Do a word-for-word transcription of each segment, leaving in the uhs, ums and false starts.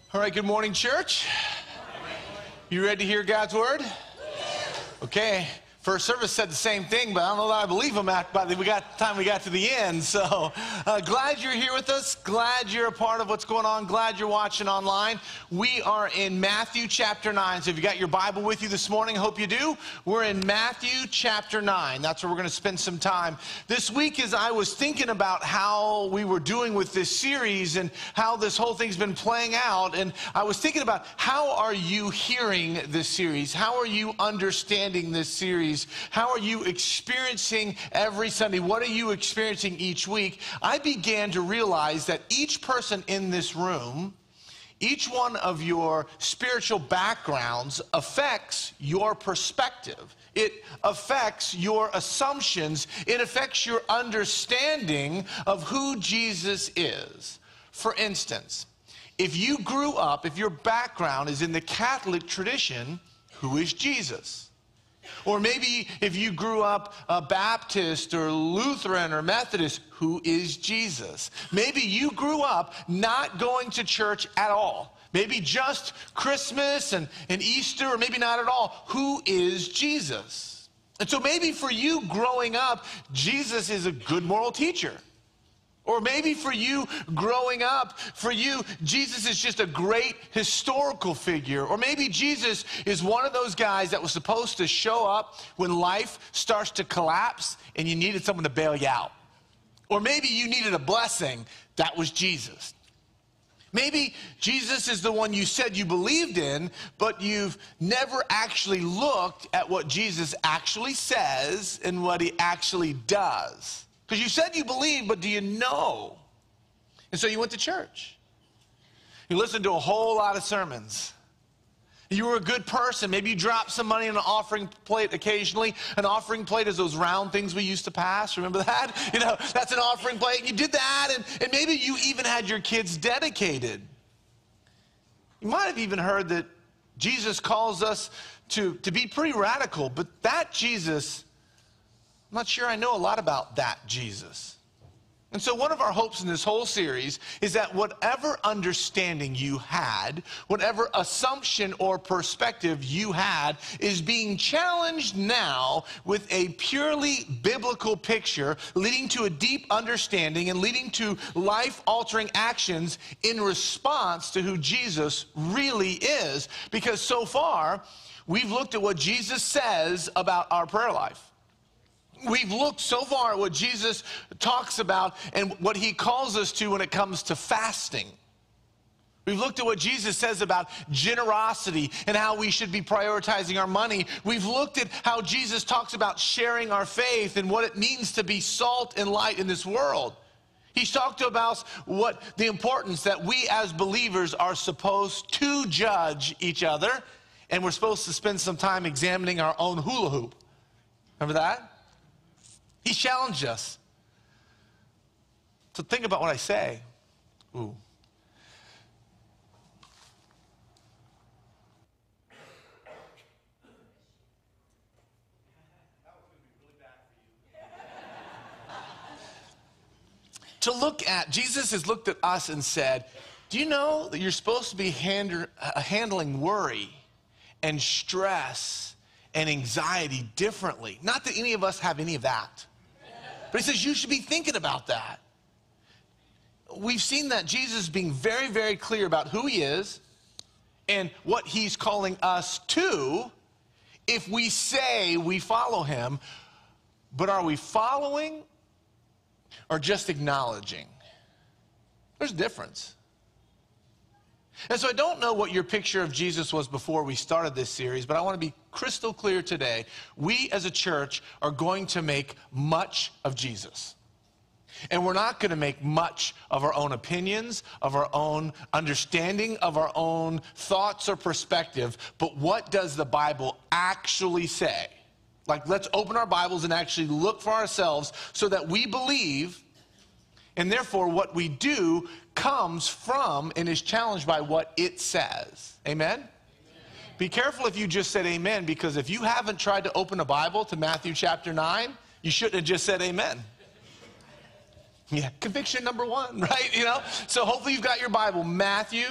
All right, good morning, church. You ready to hear God's word? Okay. First service said the same thing, but I don't know that I believe him at, by the we got, time we got to the end. So uh, glad you're here with us. Glad you're a part of what's going on. Glad you're watching online. We are in Matthew chapter nine. So if you got your Bible with you this morning, I hope you do. We're in Matthew chapter nine. That's where we're going to spend some time. This week as I was thinking about how we were doing with this series and how this whole thing's been playing out, and I was thinking about how are you hearing this series? How are you understanding this series? How are you experiencing every Sunday? What are you experiencing each week? I began to realize that each person in this room, each one of your spiritual backgrounds affects your perspective. It affects your assumptions. It affects your understanding of who Jesus is. For instance, if you grew up, if your background is in the Catholic tradition, who is Jesus? Or maybe if you grew up a Baptist or Lutheran or Methodist, who is Jesus? Maybe you grew up not going to church at all. Maybe just Christmas and, and Easter, or maybe not at all. Who is Jesus? And so maybe for you growing up, Jesus is a good moral teacher. Or maybe for you growing up, for you, Jesus is just a great historical figure. Or maybe Jesus is one of those guys that was supposed to show up when life starts to collapse and you needed someone to bail you out. Or maybe you needed a blessing. That was Jesus. Maybe Jesus is the one you said you believed in, but you've never actually looked at what Jesus actually says and what he actually does. Because you said you believe, but do you know? And so you went to church. You listened to a whole lot of sermons. You were a good person. Maybe you dropped some money in an offering plate occasionally. An offering plate is those round things we used to pass. Remember that? You know, that's an offering plate. You did that, and, and maybe you even had your kids dedicated. You might have even heard that Jesus calls us to, to be pretty radical, but that Jesus, I'm not sure I know a lot about that Jesus. And so one of our hopes in this whole series is that whatever understanding you had, whatever assumption or perspective you had, is being challenged now with a purely biblical picture, leading to a deep understanding and leading to life-altering actions in response to who Jesus really is. Because so far, we've looked at what Jesus says about our prayer life. We've looked so far at what Jesus talks about and what he calls us to when it comes to fasting. We've looked at what Jesus says about generosity and how we should be prioritizing our money. We've looked at how Jesus talks about sharing our faith and what it means to be salt and light in this world. He's talked about what the importance that we as believers are supposed to judge each other, and we're supposed to spend some time examining our own hula hoop. Remember that? He challenged us to think about what I say. Ooh. To look at, Jesus has looked at us and said, do you know that you're supposed to be hand, uh, handling worry and stress and anxiety differently? Not that any of us have any of that. But he says you should be thinking about that. We've seen that Jesus being very, very clear about who he is and what he's calling us to if we say we follow him. But are we following or just acknowledging? There's a difference. And so I don't know what your picture of Jesus was before we started this series, but I want to be crystal clear today. We as a church are going to make much of Jesus. And we're not going to make much of our own opinions, of our own understanding, of our own thoughts or perspective, but what does the Bible actually say? Like, let's open our Bibles and actually look for ourselves so that we believe, and therefore what we do comes from and is challenged by what it says. Amen? Amen? Be careful if you just said amen, because if you haven't tried to open a Bible to Matthew chapter nine, you shouldn't have just said amen. Yeah, conviction number one, right? You know, so hopefully you've got your Bible, Matthew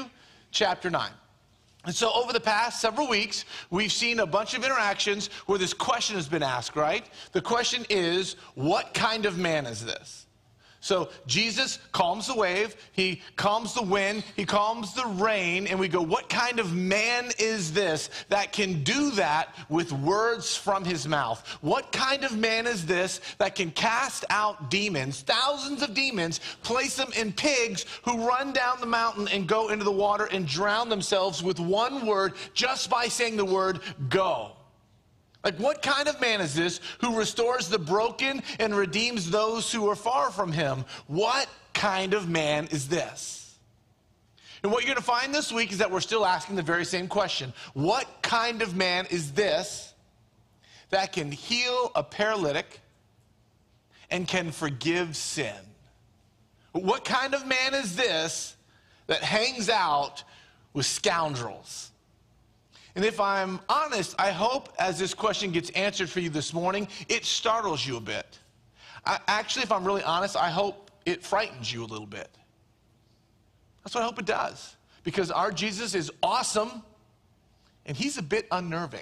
chapter nine. And so over the past several weeks, we've seen a bunch of interactions where this question has been asked, right? The question is, what kind of man is this? So Jesus calms the wave, he calms the wind, he calms the rain, and we go, what kind of man is this that can do that with words from his mouth? What kind of man is this that can cast out demons, thousands of demons, place them in pigs who run down the mountain and go into the water and drown themselves with one word just by saying the word go? Like, what kind of man is this who restores the broken and redeems those who are far from him? What kind of man is this? And what you're going to find this week is that we're still asking the very same question. What kind of man is this that can heal a paralytic and can forgive sin? What kind of man is this that hangs out with scoundrels? And if I'm honest, I hope as this question gets answered for you this morning, it startles you a bit. I, actually, if I'm really honest, I hope it frightens you a little bit. That's what I hope it does. Because our Jesus is awesome, and he's a bit unnerving.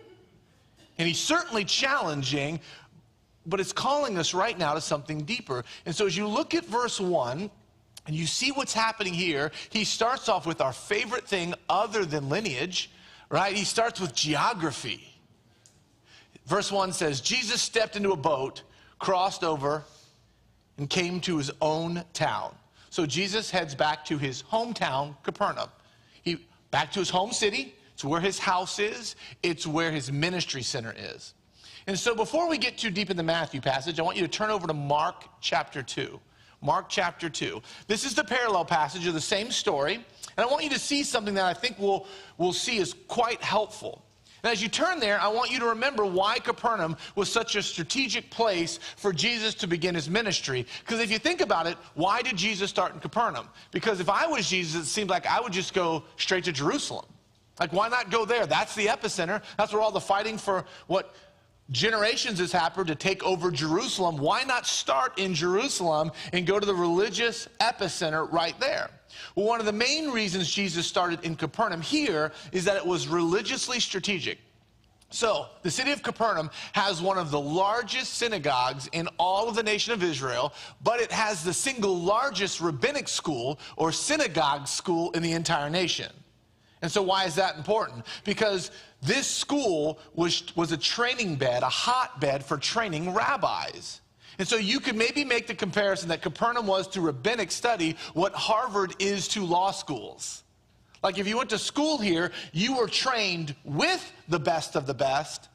And he's certainly challenging, but it's calling us right now to something deeper. And so as you look at verse one, and you see what's happening here, he starts off with our favorite thing other than lineage, right? He starts with geography. Verse one says, Jesus stepped into a boat, crossed over, and came to his own town. So Jesus heads back to his hometown, Capernaum. He back to his home city. It's where his house is. It's where his ministry center is. And so before we get too deep in the Matthew passage, I want you to turn over to Mark chapter two. Mark chapter two. This is the parallel passage of the same story. And I want you to see something that I think we'll, we'll see is quite helpful. And as you turn there, I want you to remember why Capernaum was such a strategic place for Jesus to begin his ministry. Because if you think about it, why did Jesus start in Capernaum? Because if I was Jesus, it seemed like I would just go straight to Jerusalem. Like, why not go there? That's the epicenter. That's where all the fighting for what generations has happened to take over Jerusalem. Why not start in Jerusalem and go to the religious epicenter right there? Well, one of the main reasons Jesus started in Capernaum here is that it was religiously strategic. So, the city of Capernaum has one of the largest synagogues in all of the nation of Israel, but it has the single largest rabbinic school or synagogue school in the entire nation. And so why is that important? Because this school was, was a training bed, a hotbed for training rabbis. And so you could maybe make the comparison that Capernaum was to rabbinic study what Harvard is to law schools. Like, if you went to school here, you were trained with the best of the best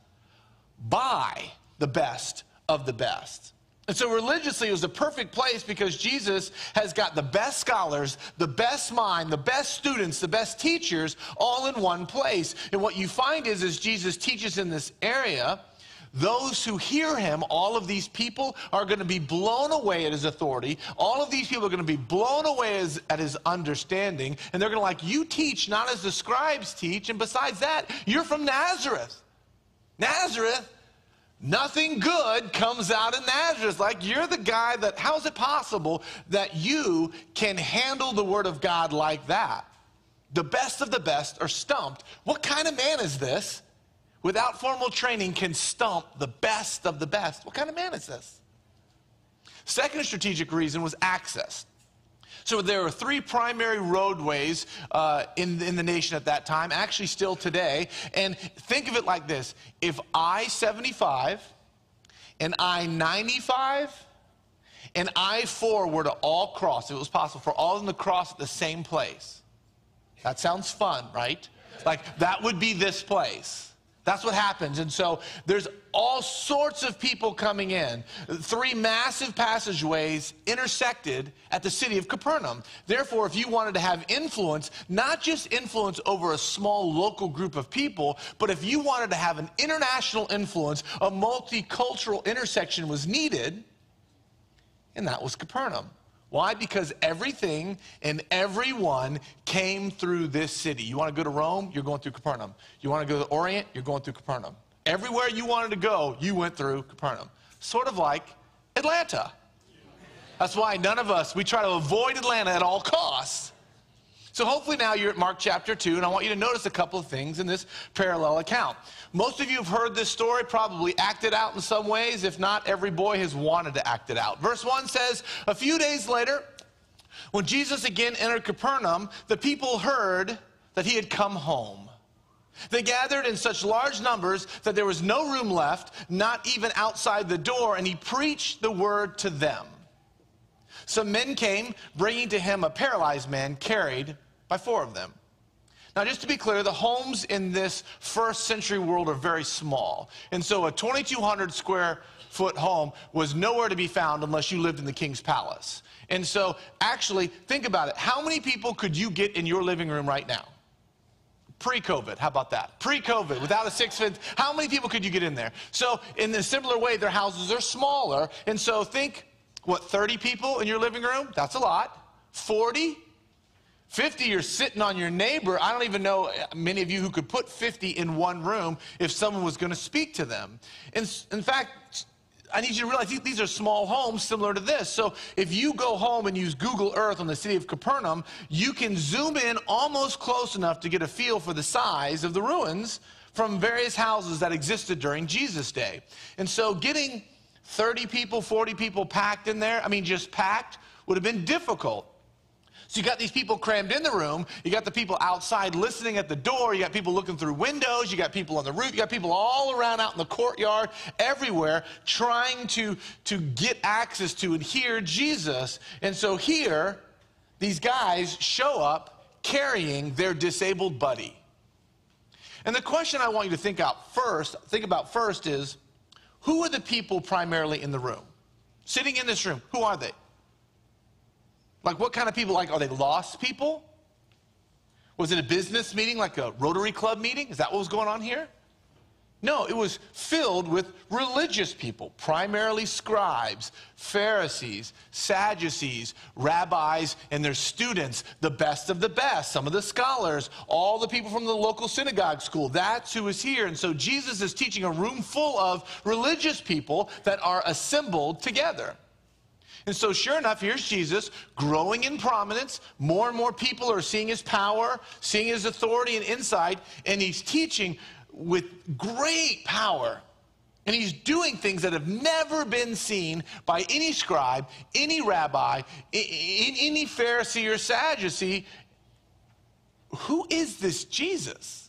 by the best of the best. And so religiously, it was the perfect place because Jesus has got the best scholars, the best mind, the best students, the best teachers all in one place. And what you find is, as Jesus teaches in this area, those who hear him, all of these people are going to be blown away at his authority. All of these people are going to be blown away as, at his understanding. And they're going to like, you teach not as the scribes teach. And besides that, you're from Nazareth. Nazareth? Nothing good comes out of Nazareth. Like, you're the guy that, how is it possible that you can handle the word of God like that? The best of the best are stumped. What kind of man is this? Without formal training, can stump the best of the best. What kind of man is this? Second strategic reason was access. So there were three primary roadways uh, in, in the nation at that time, actually still today. And think of it like this. If I seventy-five and I ninety-five and I four were to all cross, if it was possible for all of them to cross at the same place. That sounds fun, right? Like, that would be this place. That's what happens. And so there's all sorts of people coming in. Three massive passageways intersected at the city of Capernaum. Therefore, if you wanted to have influence, not just influence over a small local group of people, but if you wanted to have an international influence, a multicultural intersection was needed, and that was Capernaum. Why? Because everything and everyone came through this city. You want to go to Rome? You're going through Capernaum. You want to go to the Orient? You're going through Capernaum. Everywhere you wanted to go, you went through Capernaum. Sort of like Atlanta. That's why none of us, we try to avoid Atlanta at all costs. So hopefully now you're at Mark chapter two, and I want you to notice a couple of things in this parallel account. Most of you have heard this story, probably acted out in some ways. If not, every boy has wanted to act it out. Verse one says, a few days later, when Jesus again entered Capernaum, the people heard that he had come home. They gathered in such large numbers that there was no room left, not even outside the door, and he preached the word to them. Some men came, bringing to him a paralyzed man carried by four of them. Now, just to be clear, the homes in this first century world are very small. And so a twenty-two hundred square foot home was nowhere to be found unless you lived in the king's palace. And so actually, think about it. How many people could you get in your living room right now? Pre-COVID, how about that? Pre-COVID, without a six foot, how many people could you get in there? So in a similar way, their houses are smaller. And so think, what, thirty people in your living room? That's a lot. forty? fifty, you're sitting on your neighbor. I don't even know many of you who could put fifty in one room if someone was going to speak to them. In, in fact, I need you to realize these are small homes similar to this. So if you go home and use Google Earth on the city of Capernaum, you can zoom in almost close enough to get a feel for the size of the ruins from various houses that existed during Jesus' day. And so getting thirty people, forty people packed in there, I mean just packed, would have been difficult. So you got these people crammed in the room, you got the people outside listening at the door, you got people looking through windows, you got people on the roof, you got people all around out in the courtyard, everywhere, trying to, to get access to and hear Jesus. And so here, these guys show up carrying their disabled buddy. And the question I want you to think out first, think about first is, who are the people primarily in the room? Sitting in this room, who are they? Like what kind of people? Like, are they lost people? Was it a business meeting, like a Rotary Club meeting? Is that what was going on here? No, it was filled with religious people, primarily scribes, Pharisees, Sadducees, rabbis, and their students, the best of the best, some of the scholars, all the people from the local synagogue school. That's who is here. And so Jesus is teaching a room full of religious people that are assembled together. And so sure enough, here's Jesus growing in prominence. More and more people are seeing his power, seeing his authority and insight, and he's teaching with great power. And he's doing things that have never been seen by any scribe, any rabbi, any Pharisee or Sadducee. Who is this Jesus?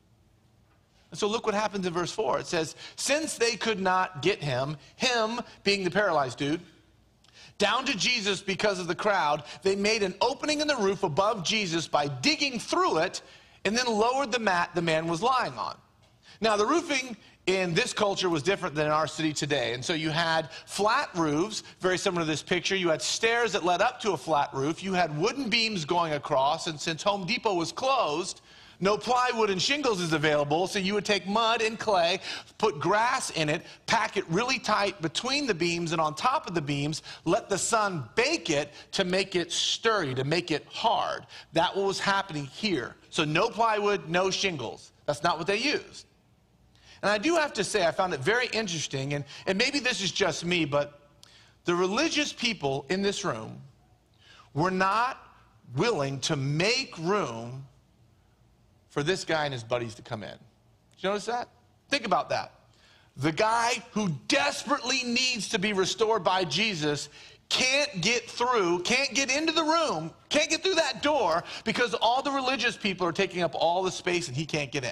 And so look what happens in verse four. It says, since they could not get him, him being the paralyzed dude, down to Jesus because of the crowd, they made an opening in the roof above Jesus by digging through it and then lowered the mat the man was lying on. Now, the roofing in this culture was different than in our city today. And so you had flat roofs, very similar to this picture. You had stairs that led up to a flat roof. You had wooden beams going across. And since Home Depot was closed, no plywood and shingles is available, so you would take mud and clay, put grass in it, pack it really tight between the beams and on top of the beams, let the sun bake it to make it sturdy, to make it hard. That was happening here. So no plywood, no shingles. That's not what they used. And I do have to say, I found it very interesting, and, and maybe this is just me, but the religious people in this room were not willing to make room for this guy and his buddies to come in. Did you notice that? Think about that. The guy who desperately needs to be restored by Jesus can't get through, can't get into the room, can't get through that door because all the religious people are taking up all the space and he can't get in.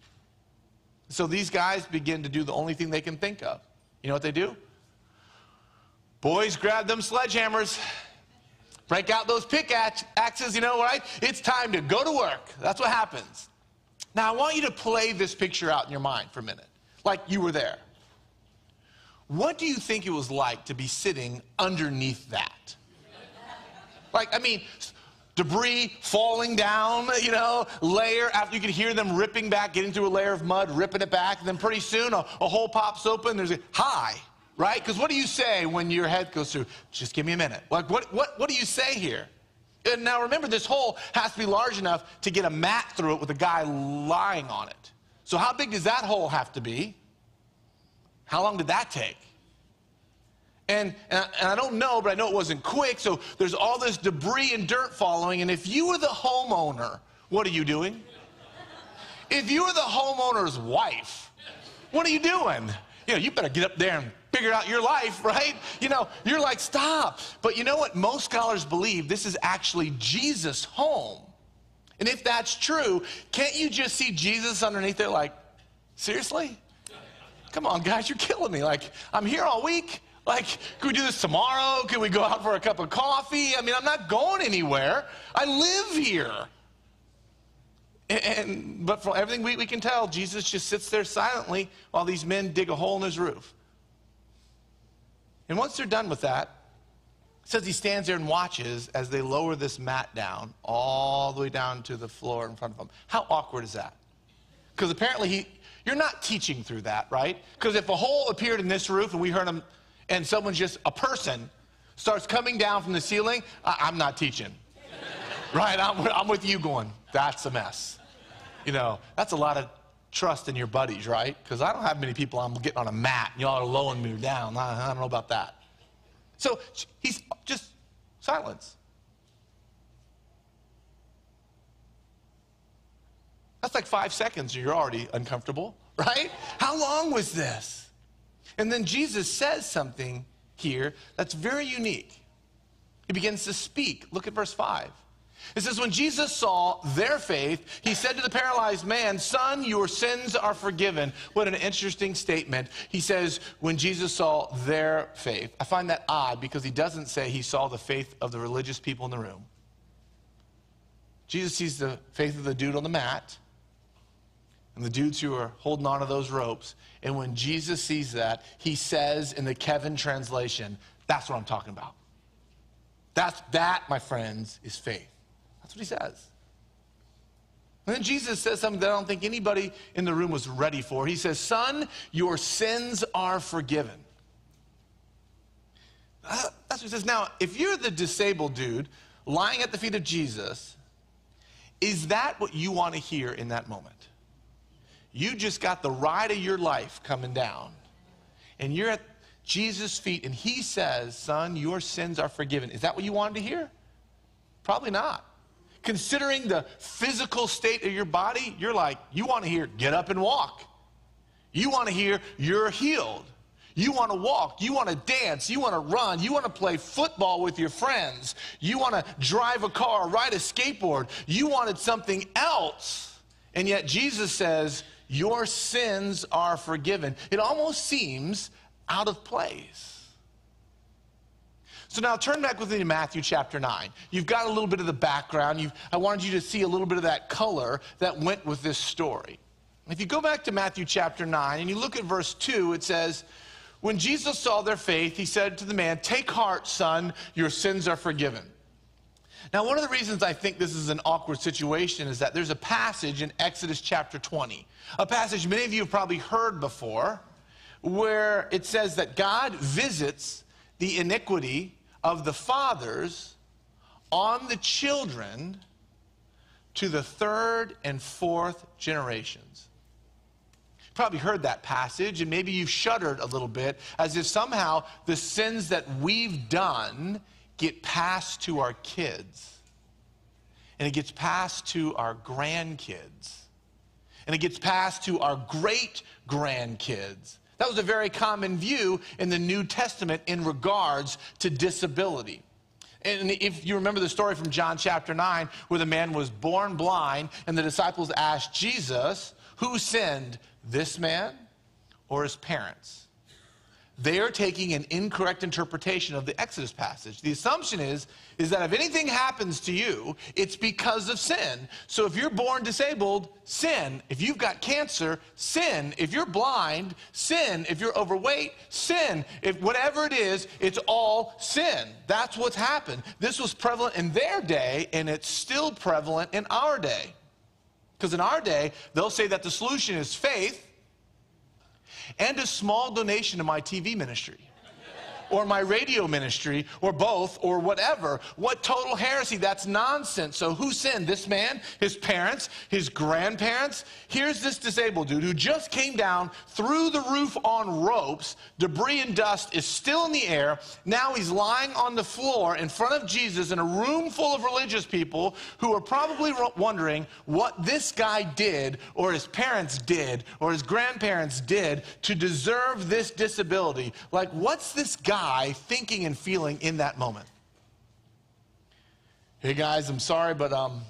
So these guys begin to do the only thing they can think of. You know what they do? Boys, grab them sledgehammers. Break out those pickaxes, you know, right? It's time to go to work. That's what happens. Now, I want you to play this picture out in your mind for a minute, like you were there. What do you think it was like to be sitting underneath that? Like, I mean, debris falling down, you know, layer after you could hear them ripping back, getting through a layer of mud, ripping it back, and then pretty soon a, a hole pops open, there's a, hi. Right? Because what do you say when your head goes through? Just give me a minute. Like, what, what, what do you say here? And now remember, this hole has to be large enough to get a mat through it with a guy lying on it. So how big does that hole have to be? How long did that take? And, and, I, and I don't know, but I know it wasn't quick, so there's all this debris and dirt following, and if you were the homeowner, what are you doing? If you were the homeowner's wife, what are you doing? You know, you better get up there and figure out your life, right? You know, you're like, stop. But you know what? Most scholars believe this is actually Jesus' home. And if that's true, can't you just see Jesus underneath there like, seriously? Come on, guys, you're killing me. Like, I'm here all week. Like, can we do this tomorrow? Can we go out for a cup of coffee? I mean, I'm not going anywhere. I live here. And, and but from everything we, we can tell, Jesus just sits there silently while these men dig a hole in his roof. And once they're done with that, it says he stands there and watches as they lower this mat down all the way down to the floor in front of him. How awkward is that? Because apparently he, you're not teaching through that, right? Because if a hole appeared in this roof and we heard him, and someone's just, a person, starts coming down from the ceiling, I, I'm not teaching. Right? I'm, I'm with you going, that's a mess. You know, that's a lot of trust in your buddies, right? Because I don't have many people I'm getting on a mat, and y'all are lowering me down. I, I don't know about that. So he's just silence. That's like five seconds and you're already uncomfortable, right? How long was this? And then Jesus says something here that's very unique. He begins to speak. Look at verse five. It says, when Jesus saw their faith, he said to the paralyzed man, son, your sins are forgiven. What an interesting statement. He says, when Jesus saw their faith. I find that odd because he doesn't say he saw the faith of the religious people in the room. Jesus sees the faith of the dude on the mat and the dudes who are holding on to those ropes. And when Jesus sees that, he says in the Kevin translation, that's what I'm talking about. That's, that, my friends, is faith. That's what he says. And then Jesus says something that I don't think anybody in the room was ready for. He says, son, your sins are forgiven. Uh, that's what he says. Now, if you're the disabled dude lying at the feet of Jesus, is that what you want to hear in that moment? You just got the ride of your life coming down, and you're at Jesus' feet, and he says, son, your sins are forgiven. Is that what you wanted to hear? Probably not. Considering the physical state of your body, you're like, you want to hear, get up and walk. You want to hear, you're healed. You want to walk. You want to dance. You want to run. You want to play football with your friends. You want to drive a car, ride a skateboard. You wanted something else. And yet Jesus says, your sins are forgiven. It almost seems out of place. So now turn back with me to Matthew chapter nine. You've got a little bit of the background. You've, I wanted you to see a little bit of that color that went with this story. If you go back to Matthew chapter nine and you look at verse two, it says, when Jesus saw their faith, he said to the man, take heart, son, your sins are forgiven. Now, one of the reasons I think this is an awkward situation is that there's a passage in Exodus chapter twenty, a passage many of you have probably heard before, where it says that God visits the iniquity of the fathers on the children to the third and fourth generations. You probably heard that passage, and maybe you shuddered a little bit as if somehow the sins that we've done get passed to our kids, and it gets passed to our grandkids, and it gets passed to our great-grandkids. That was a very common view in the New Testament in regards to disability. And if you remember the story from John chapter nine, where the man was born blind, and the disciples asked Jesus, who sinned, this man or his parents? They are taking an incorrect interpretation of the Exodus passage. The assumption is, is that if anything happens to you, it's because of sin. So if you're born disabled, sin. If you've got cancer, sin. If you're blind, sin. If you're overweight, sin. If whatever it is, it's all sin. That's what's happened. This was prevalent in their day, and it's still prevalent in our day. Because in our day, they'll say that the solution is faith and a small donation to my T V ministry. or my radio ministry, or both, or whatever. What total heresy? That's nonsense. So who sinned? This man, his parents, his grandparents? Here's this disabled dude who just came down through the roof on ropes. Debris and dust is still in the air. Now he's lying on the floor in front of Jesus in a room full of religious people who are probably wondering what this guy did, or his parents did, or his grandparents did to deserve this disability. Like, what's this guy thinking and feeling in that moment? Hey guys, I'm sorry, but um,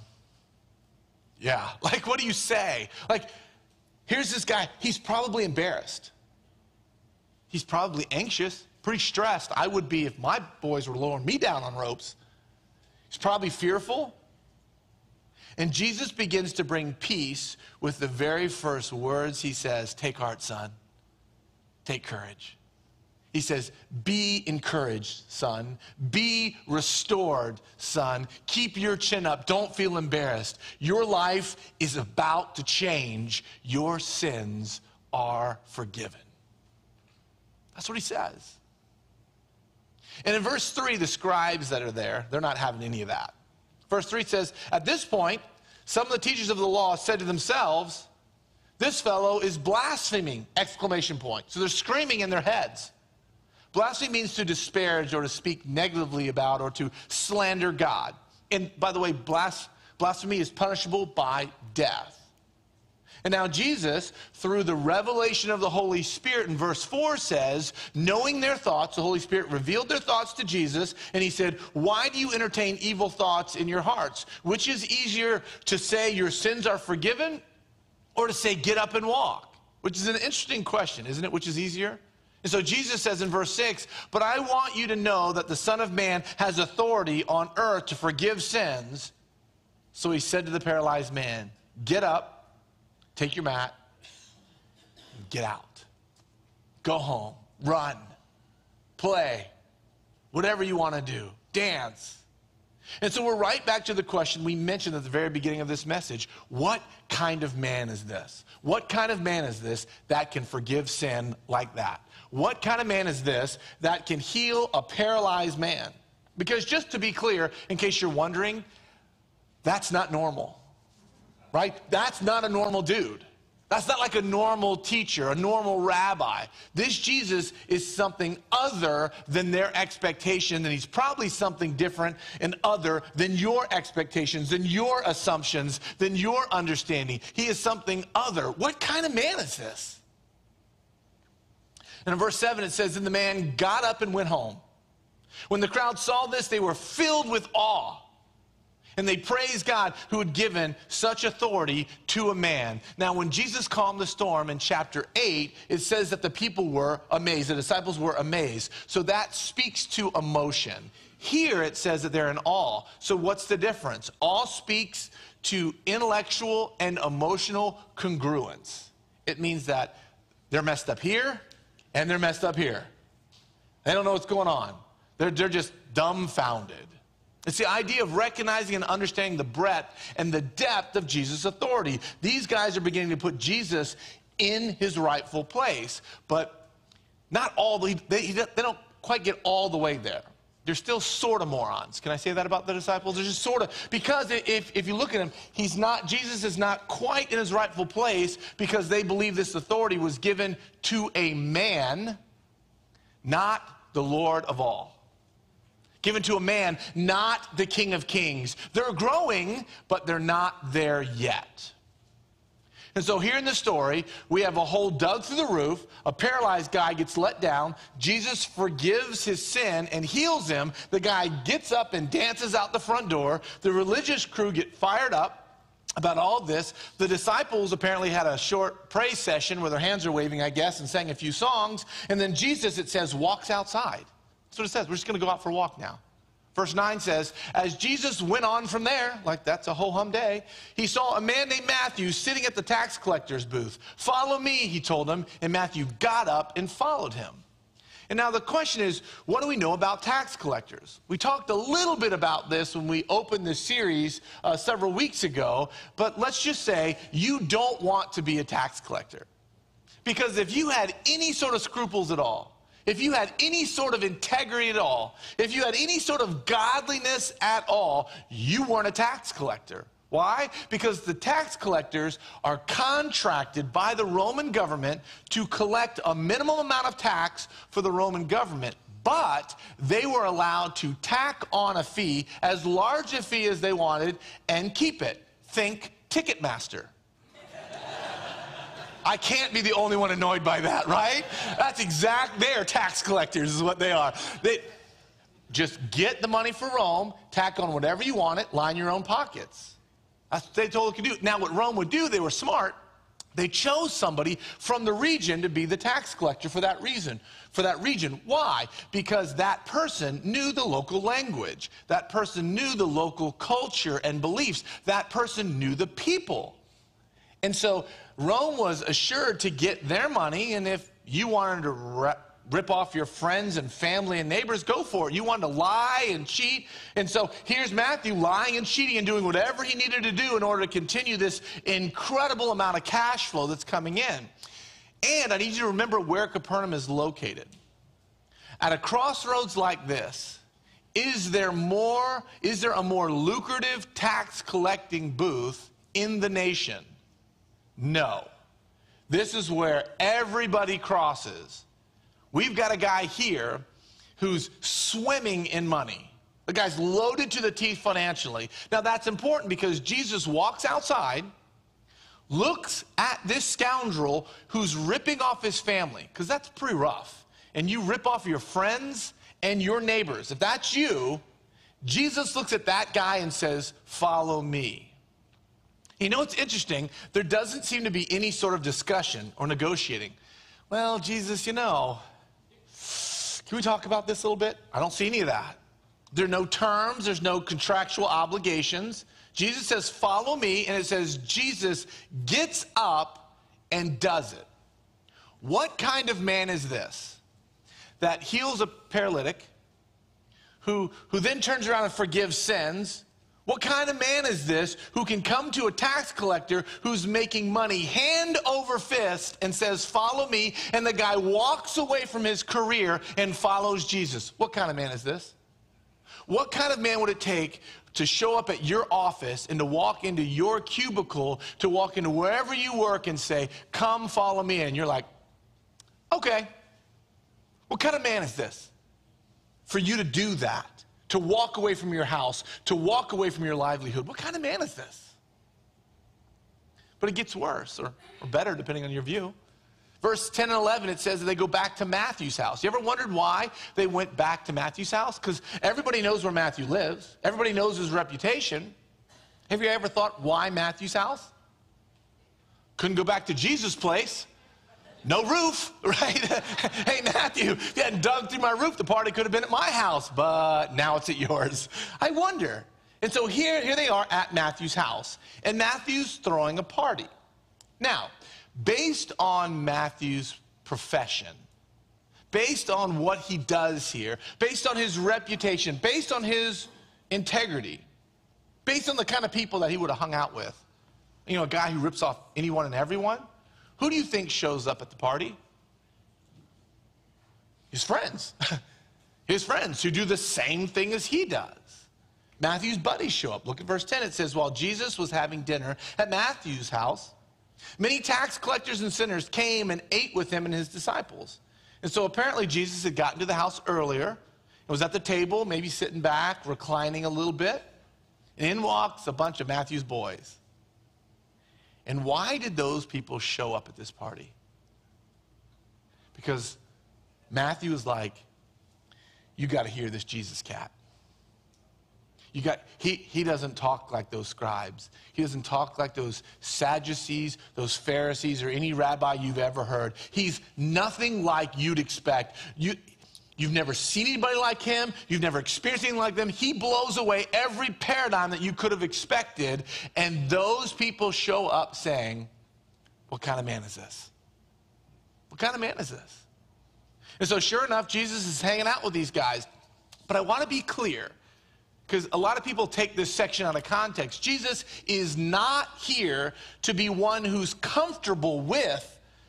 yeah. Like, what do you say? Like, here's this guy. He's probably embarrassed. He's probably anxious, pretty stressed. I would be if my boys were lowering me down on ropes. He's probably fearful. And Jesus begins to bring peace with the very first words he says. Take heart, son. Take courage. He says, be encouraged, son. Be restored, son. Keep your chin up. Don't feel embarrassed. Your life is about to change. Your sins are forgiven. That's what he says. And in verse three, the scribes that are there, they're not having any of that. Verse three says, at this point, some of the teachers of the law said to themselves, this fellow is blaspheming, exclamation point. So they're screaming in their heads. Blasphemy means to disparage or to speak negatively about or to slander God. And by the way, blas- blasphemy is punishable by death. And now Jesus, through the revelation of the Holy Spirit in verse four says, knowing their thoughts, the Holy Spirit revealed their thoughts to Jesus, and he said, why do you entertain evil thoughts in your hearts? Which is easier to say your sins are forgiven or to say get up and walk? Which is an interesting question, isn't it? Which is easier? And so Jesus says in verse six, but I want you to know that the Son of Man has authority on earth to forgive sins. So he said to the paralyzed man, get up. Take your mat, get out. Go home, run, play, whatever you want to do, dance. And so we're right back to the question we mentioned at the very beginning of this message. What kind of man is this? What kind of man is this that can forgive sin like that? What kind of man is this that can heal a paralyzed man? Because just to be clear, in case you're wondering, that's not normal. Right? That's not a normal dude. That's not like a normal teacher, a normal rabbi. This Jesus is something other than their expectation, and he's probably something different and other than your expectations, than your assumptions, than your understanding. He is something other. What kind of man is this? And in verse seven it says, and the man got up and went home. When the crowd saw this, they were filled with awe. And they praised God who had given such authority to a man. Now, when Jesus calmed the storm in chapter eight, it says that the people were amazed. The disciples were amazed. So that speaks to emotion. Here it says that they're in awe. So what's the difference? Awe speaks to intellectual and emotional congruence. It means that they're messed up here and they're messed up here. They don't know what's going on. They're, they're just dumbfounded. It's the idea of recognizing and understanding the breadth and the depth of Jesus' authority. These guys are beginning to put Jesus in his rightful place, but not all, they, they, they don't quite get all the way there. They're still sort of morons. Can I say that about the disciples? They're just sort of, because if, if you look at him, he's not, Jesus is not quite in his rightful place because they believe this authority was given to a man, not the Lord of all. Given to a man, not the King of Kings. They're growing, but they're not there yet. And so here in the story, we have a hole dug through the roof. A paralyzed guy gets let down. Jesus forgives his sin and heals him. The guy gets up and dances out the front door. The religious crew get fired up about all this. The disciples apparently had a short praise session where their hands are waving, I guess, and sang a few songs. And then Jesus, it says, walks outside. That's what it says. We're just going to go out for a walk now. Verse nine says, as Jesus went on from there, like that's a ho-hum day, he saw a man named Matthew sitting at the tax collector's booth. Follow me, he told him, and Matthew got up and followed him. And now the question is, what do we know about tax collectors? We talked a little bit about this when we opened this series uh, several weeks ago, but let's just say you don't want to be a tax collector. Because if you had any sort of scruples at all, if you had any sort of integrity at all, if you had any sort of godliness at all, you weren't a tax collector. Why? Because the tax collectors are contracted by the Roman government to collect a minimum amount of tax for the Roman government. But they were allowed to tack on a fee, as large a fee as they wanted, and keep it. Think Ticketmaster. I can't be the only one annoyed by that, right? That's exact, they are tax collectors is what they are. They just get the money for Rome, tack on whatever you want it, line your own pockets. That's what they told you to do. Now what Rome would do, they were smart. They chose somebody from the region to be the tax collector for that reason. For that region. Why? Because that person knew the local language. That person knew the local culture and beliefs. That person knew the people. And so Rome was assured to get their money, and if you wanted to rip off your friends and family and neighbors, go for it. You wanted to lie and cheat. And so here's Matthew lying and cheating and doing whatever he needed to do in order to continue this incredible amount of cash flow that's coming in. And I need you to remember where Capernaum is located. At a crossroads like this, is there more, is there a more lucrative tax collecting booth in the nation? No. This is where everybody crosses. We've got a guy here who's swimming in money. The guy's loaded to the teeth financially. Now that's important because Jesus walks outside, looks at this scoundrel who's ripping off his family, because that's pretty rough. And you rip off your friends and your neighbors. If that's you, Jesus looks at that guy and says, "Follow me." You know what's interesting? There doesn't seem to be any sort of discussion or negotiating. Well, Jesus, you know, can we talk about this a little bit? I don't see any of that. There are no terms. There's no contractual obligations. Jesus says, "Follow me," and it says Jesus gets up and does it. What kind of man is this that heals a paralytic, who, who then turns around and forgives sins? What kind of man is this who can come to a tax collector who's making money hand over fist and says, "Follow me," and the guy walks away from his career and follows Jesus? What kind of man is this? What kind of man would it take to show up at your office and to walk into your cubicle, to walk into wherever you work and say, "Come follow me," and you're like, okay. What kind of man is this for you to do that? To walk away from your house, to walk away from your livelihood. What kind of man is this? But it gets worse, or, or better, depending on your view. Verse ten and eleven, it says that they go back to Matthew's house. You ever wondered why they went back to Matthew's house? Because everybody knows where Matthew lives. Everybody knows his reputation. Have you ever thought, why Matthew's house? Couldn't go back to Jesus' place. No roof, right? Hey, Matthew, if you hadn't dug through my roof, the party could have been at my house, but now it's at yours. I wonder. And so here, here they are at Matthew's house, and Matthew's throwing a party. Now, based on Matthew's profession, based on what he does here, based on his reputation, based on his integrity, based on the kind of people that he would have hung out with, you know, a guy who rips off anyone and everyone, who do you think shows up at the party? His friends. His friends who do the same thing as he does. Matthew's buddies show up. Look at verse ten. It says, while Jesus was having dinner at Matthew's house, many tax collectors and sinners came and ate with him and his disciples. And so apparently Jesus had gotten to the house earlier and was at the table, maybe sitting back, reclining a little bit. And in walks a bunch of Matthew's boys. And why did those people show up at this party? Because Matthew is like, you got to hear this Jesus cat. You got, he, he doesn't talk like those scribes. He doesn't talk like those Sadducees, those Pharisees, or any rabbi you've ever heard. He's nothing like you'd expect. You, you've never seen anybody like him. You've never experienced anything like them. He blows away every paradigm that you could have expected. And those people show up saying, what kind of man is this? What kind of man is this? And so sure enough, Jesus is hanging out with these guys. But I want to be clear, because a lot of people take this section out of context. Jesus is not here to be one who's comfortable with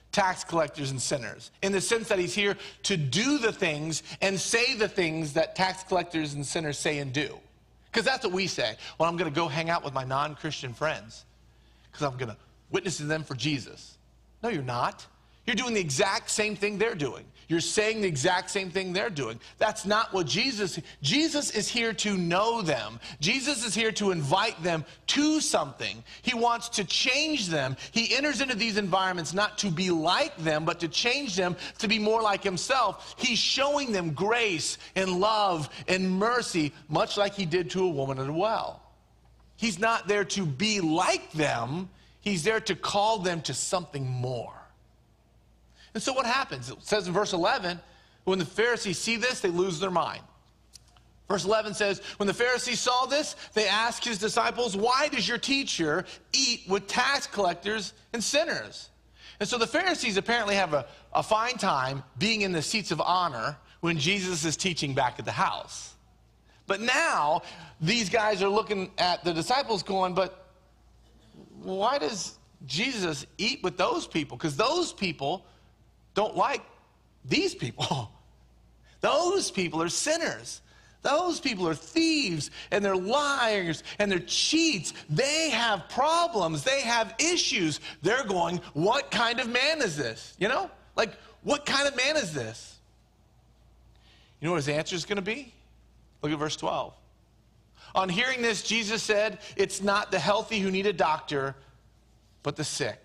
tax collectors and sinners, in the sense that he's here to do the things and say the things that tax collectors and sinners say and do. Because that's what we say. Well, I'm going to go hang out with my non-Christian friends because I'm going to witness to them for Jesus. No, you're not. You're doing the exact same thing they're doing. You're saying the exact same thing they're doing. That's not what Jesus, Jesus is here to know them. Jesus is here to invite them to something. He wants to change them. He enters into these environments not to be like them, but to change them to be more like himself. He's showing them grace and love and mercy, much like he did to a woman at a well. He's not there to be like them. He's there to call them to something more. And so what happens? It says in verse eleven, when the Pharisees see this, they lose their mind. Verse eleven says, when the Pharisees saw this, they asked his disciples, why does your teacher eat with tax collectors and sinners? And so the Pharisees apparently have a, a fine time being in the seats of honor when Jesus is teaching back at the house. But now, these guys are looking at the disciples going, but why does Jesus eat with those people? Because those people don't like these people. Those people are sinners. Those people are thieves, and they're liars, and they're cheats. They have problems. They have issues. They're going, what kind of man is this? You know? Like, what kind of man is this? You know what his answer is going to be? Look at verse twelve. On hearing this, Jesus said, it's not the healthy who need a doctor, but the sick.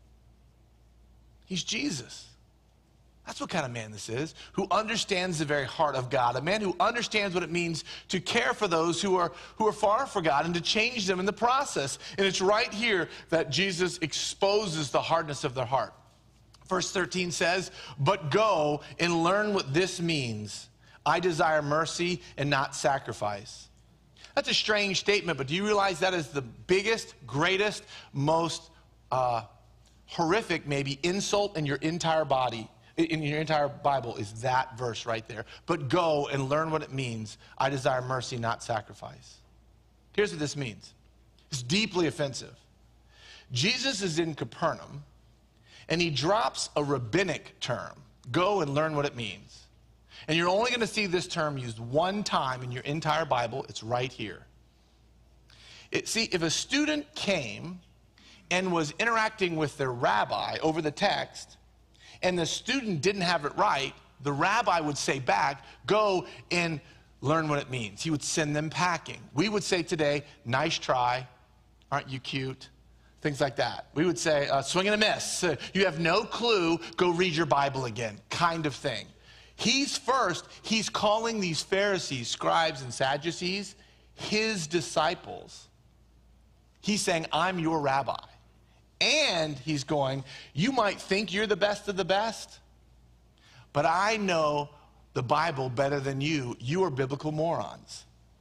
He's Jesus. That's what kind of man this is, who understands the very heart of God, a man who understands what it means to care for those who are, who are far from God and to change them in the process. And it's right here that Jesus exposes the hardness of their heart. Verse thirteen says, but go and learn what this means. I desire mercy and not sacrifice. That's a strange statement, but do you realize that is the biggest, greatest, most uh, horrific, maybe, insult in your entire body? In your entire Bible is that verse right there. But go and learn what it means. I desire mercy, not sacrifice. Here's what this means. It's deeply offensive. Jesus is in Capernaum, and he drops a rabbinic term. Go and learn what it means. And you're only going to see this term used one time in your entire Bible. It's right here. It, see, if a student came and was interacting with their rabbi over the text, and the student didn't have it right, the rabbi would say back, go and learn what it means. He would send them packing. We would say today, nice try, aren't you cute? Things like that. We would say, uh, swing and a miss. Uh, you have no clue, go read your Bible again, kind of thing. He's first, he's calling these Pharisees, scribes, and Sadducees his disciples. He's saying, I'm your rabbi. And he's going, you might think you're the best of the best, but I know the Bible better than you. You are biblical morons.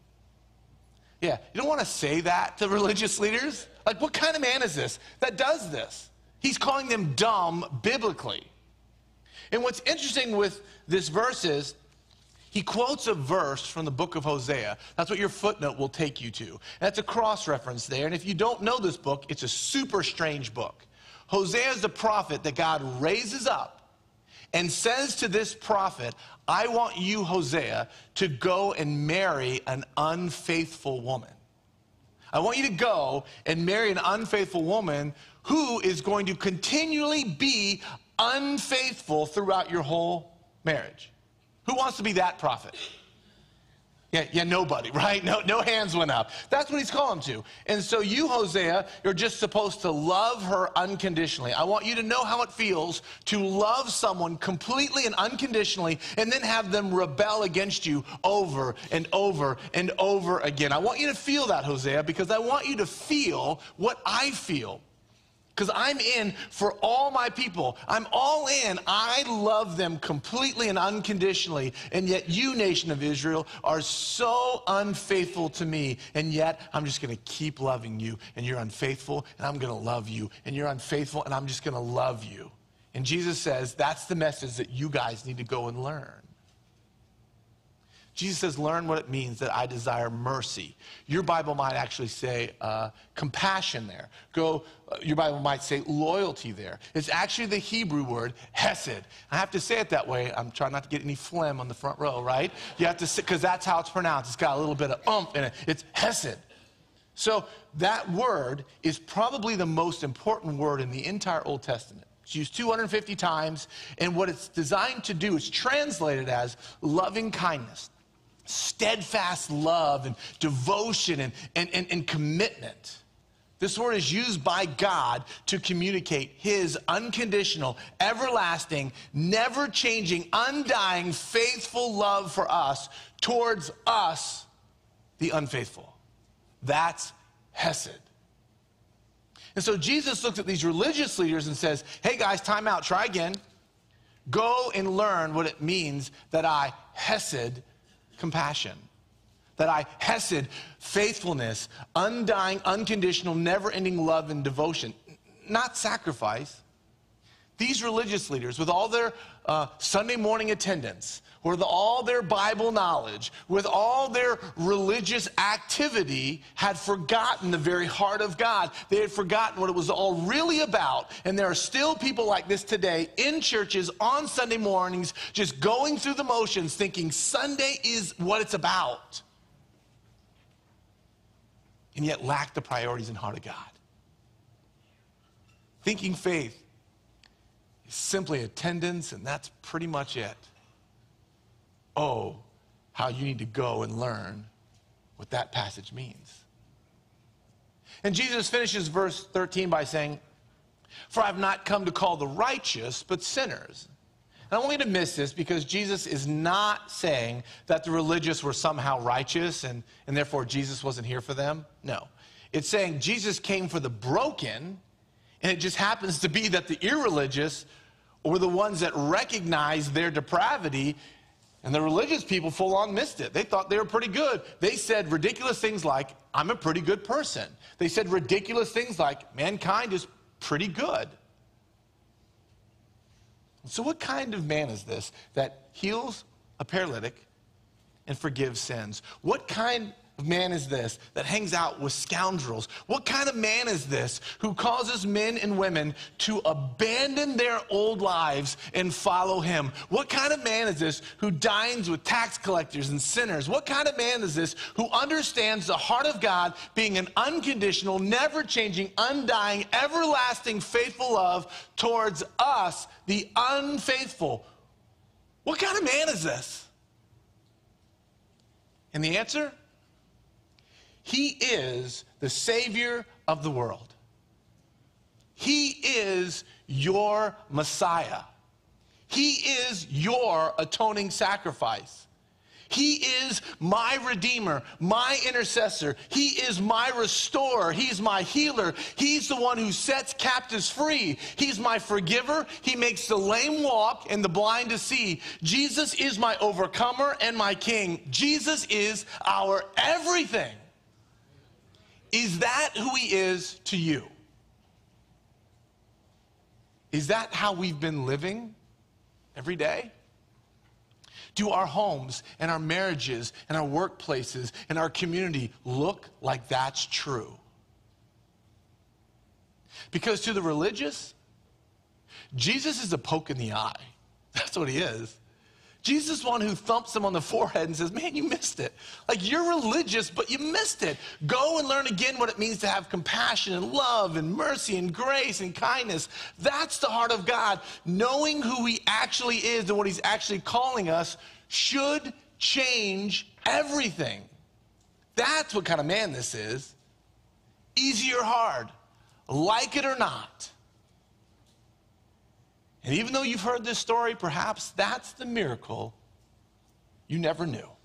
Yeah, you don't want to say that to religious leaders? Like, what kind of man is this that does this? He's calling them dumb biblically. And what's interesting with this verse is, he quotes a verse from the book of Hosea. That's what your footnote will take you to. And that's a cross-reference there. And if you don't know this book, it's a super strange book. Hosea is the prophet that God raises up and says to this prophet, I want you, Hosea, to go and marry an unfaithful woman. I want you to go and marry an unfaithful woman who is going to continually be unfaithful throughout your whole marriage. Who wants to be that prophet? Yeah, yeah, nobody, right? No, no hands went up. That's what he's calling to. And so you, Hosea, you're just supposed to love her unconditionally. I want you to know how it feels to love someone completely and unconditionally and then have them rebel against you over and over and over again. I want you to feel that, Hosea, because I want you to feel what I feel. Because I'm in for all my people. I'm all in. I love them completely and unconditionally. And yet you, nation of Israel, are so unfaithful to me. And yet I'm just going to keep loving you. And you're unfaithful, and I'm going to love you. And you're unfaithful, and I'm just going to love you. And Jesus says that's the message that you guys need to go and learn. Jesus says, learn what it means that I desire mercy. Your Bible might actually say uh, compassion there. Go, uh, your Bible might say loyalty there. It's actually the Hebrew word hesed. I have to say it that way. I'm trying not to get any phlegm on the front row, right? You have to say, because that's how it's pronounced. It's got a little bit of umph in it. It's hesed. So that word is probably the most important word in the entire Old Testament. It's used two hundred fifty times, and what it's designed to do is translate it as loving kindness, steadfast love and devotion and, and, and, and commitment. This word is used by God to communicate his unconditional, everlasting, never-changing, undying, faithful love for us towards us, the unfaithful. That's hesed. And so Jesus looks at these religious leaders and says, hey guys, time out, try again. Go and learn what it means that I hesed compassion, that I hesed faithfulness, undying, unconditional, never-ending love and devotion, not sacrifice. These religious leaders, with all their uh, Sunday morning attendance, with all their Bible knowledge, with all their religious activity, had forgotten the very heart of God. They had forgotten what it was all really about. And there are still people like this today in churches on Sunday mornings, just going through the motions, thinking Sunday is what it's about, and yet lack the priorities and heart of God. Thinking faith is simply attendance, and that's pretty much it. Oh, how you need to go and learn what that passage means. And Jesus finishes verse thirteen by saying, for I have not come to call the righteous, but sinners. And I don't want you to miss this, because Jesus is not saying that the religious were somehow righteous and, and therefore Jesus wasn't here for them. No. It's saying Jesus came for the broken, and it just happens to be that the irreligious were the ones that recognized their depravity. And the religious people full on missed it. They thought they were pretty good. They said ridiculous things like, I'm a pretty good person. They said ridiculous things like, mankind is pretty good. So what kind of man is this that heals a paralytic and forgives sins? What kind of man is this that hangs out with scoundrels? What kind of man is this who causes men and women to abandon their old lives and follow him? What kind of man is this who dines with tax collectors and sinners? What kind of man is this who understands the heart of God being an unconditional, never-changing, undying, everlasting, faithful love towards us, the unfaithful? What kind of man is this? And the answer? He is the Savior of the world. He is your Messiah. He is your atoning sacrifice. He is my Redeemer, my intercessor. He is my restorer. He's my healer. He's the one who sets captives free. He's my forgiver. He makes the lame walk and the blind to see. Jesus is my overcomer and my king. Jesus is our everything. Is that who he is to you? Is that how we've been living every day? Do our homes and our marriages and our workplaces and our community look like that's true? Because to the religious, Jesus is a poke in the eye. That's what he is. Jesus is one who thumps them on the forehead and says, man, you missed it. Like, you're religious, but you missed it. Go and learn again what it means to have compassion and love and mercy and grace and kindness. That's the heart of God. Knowing who he actually is and what he's actually calling us should change everything. That's what kind of man this is. Easy or hard, like it or not. And even though you've heard this story, perhaps that's the miracle you never knew.